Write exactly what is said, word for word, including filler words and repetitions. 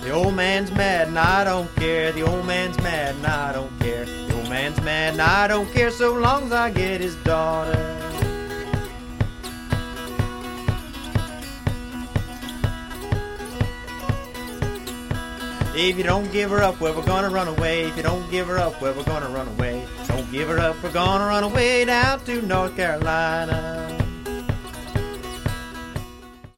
The old man's mad and I don't care. The old man's mad and I don't care. The old man's mad and I don't care so long as I get his daughter. If you don't give her up, well, we're gonna run away. If you don't give her up, well, we're gonna run away. Don't give her up, we're gonna run away down to North Carolina.